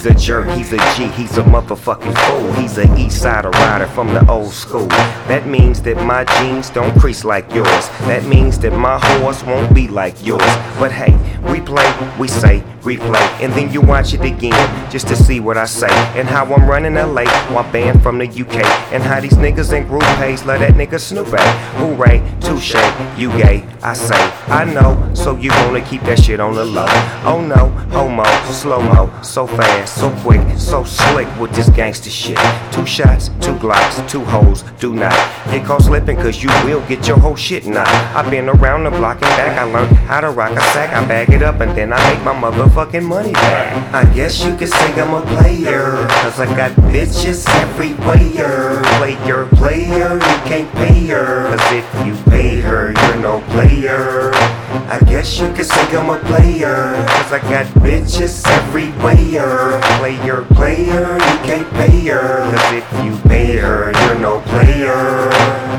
a jerk, he's a G, he's a motherfucking fool. He's a east sider rider from the old school. That means that my jeans don't crease like yours. That means that my horse won't be like yours. But hey, we play, we say, replay, and then you watch it again just to see what I say and how I'm running LA while banned from the UK, and how these niggas in group pays love that nigga Snoop A. Hooray, touche, you gay, I say, I know, so you wanna keep that shit on the low. Oh no, homo, slow-mo, so fast, so quick, so slick with this gangster shit. 2 shots, 2 Glocks, 2 hoes, do not get caught slipping, cause you will get your whole shit knocked. I've been around the block and back, I learned how to rock a sack, I bag it up and then I make my motherfucking money back. I guess you could say I'm a player, cause I got bitches everywhere. Player, you can't pay her, cause if you pay her, you're no player. I guess you could say I'm a player, cause I got bitches everywhere. Player, you can't pay her, cause if you pay her, you're no player.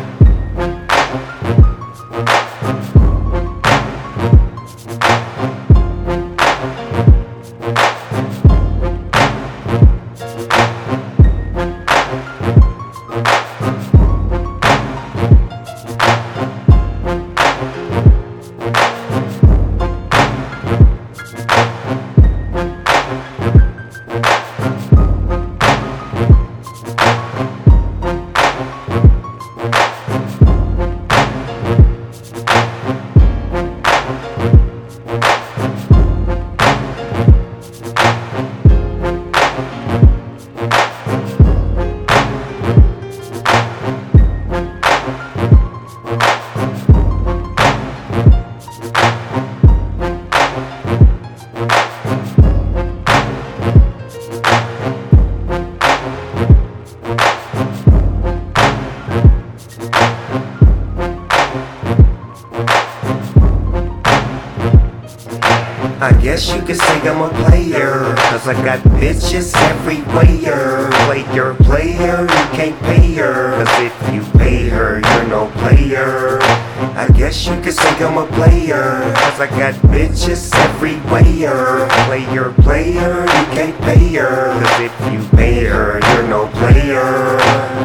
I guess you could say I'm a player, cause I got bitches everywhere. Player, you can't pay her, cause if you pay her, you're no player. I guess you could say I'm a player, cause I got bitches everywhere. Player, you can't pay her, cause if you pay her, you're no player.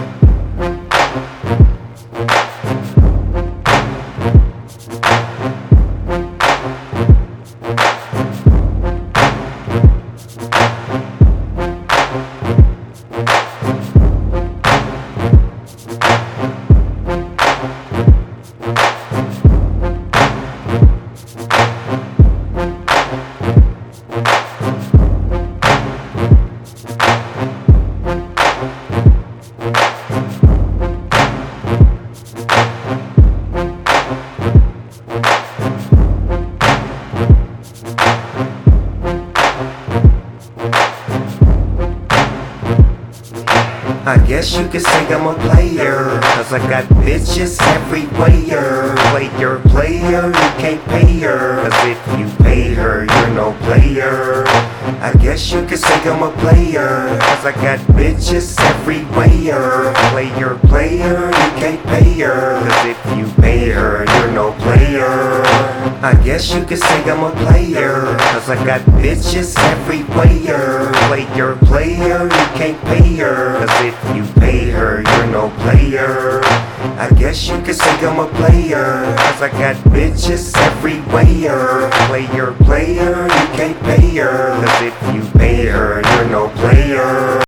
I guess you could say I'm a player, cause I got bitches everywhere. Player, you can't pay her, cause if you pay her, you're no player. I guess you could say I'm a player, cause I got bitches everywhere. Player, you can't pay her, cause if you pay her, you're no player. I guess you could say I'm a player, cause I got bitches everywhere. Player, you can't pay her, cause if you pay her, you're no player. I guess you could say I'm a player, cause I got bitches everywhere. Player, you can't pay her, cause if you pay her, you're no player.